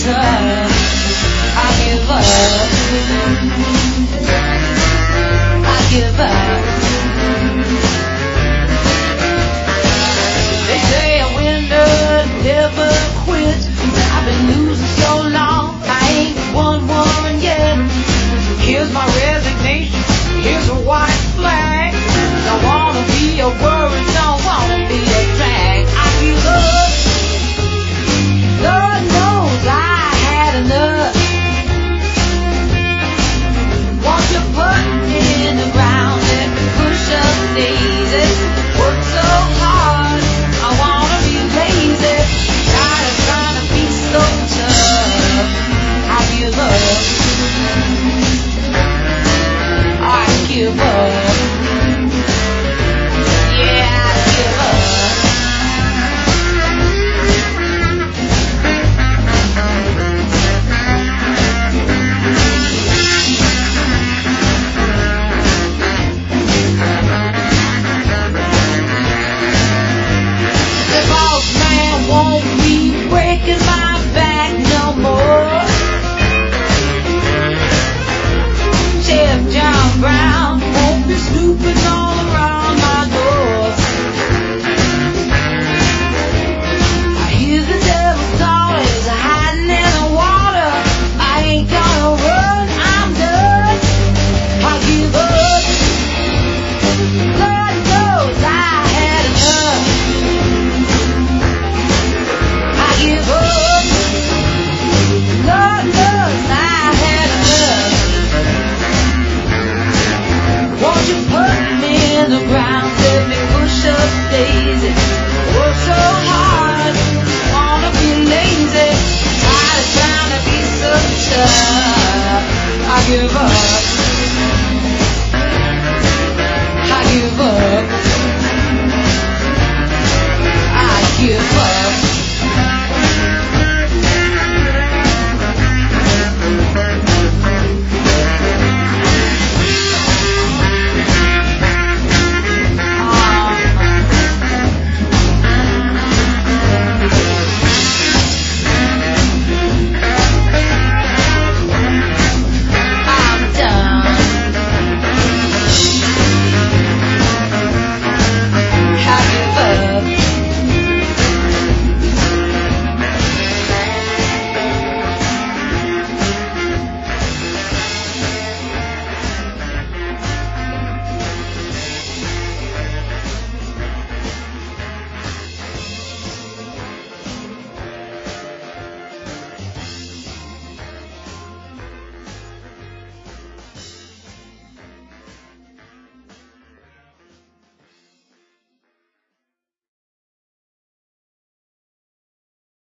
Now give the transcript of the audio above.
tough. I give up. I give up. They say a winner never quits. I've been losing so long, I ain't won one yet. Here's my resignation, here's a white flag. Don't wanna be a worry, don't wanna be a drag. I give up. Lord knows I had enough. Won't you put me in the ground and push up daisy? Work so hard, I wanna be lazy. Tired of trying to be so tough. I give up. I give up. Yeah, I give up. The boss man won't be breaking my back no more. Chef John Brown won't be snooping all around my door. I hear the devil's daughters hiding in the water. I ain't gonna run, I'm done. I give up. Lord knows I had enough. I give up. Lord knows I had enough. Won't you put me in the ground, let me push up daisy. Work so hard, wanna be lazy. Tired of trying to be so tough. I give up.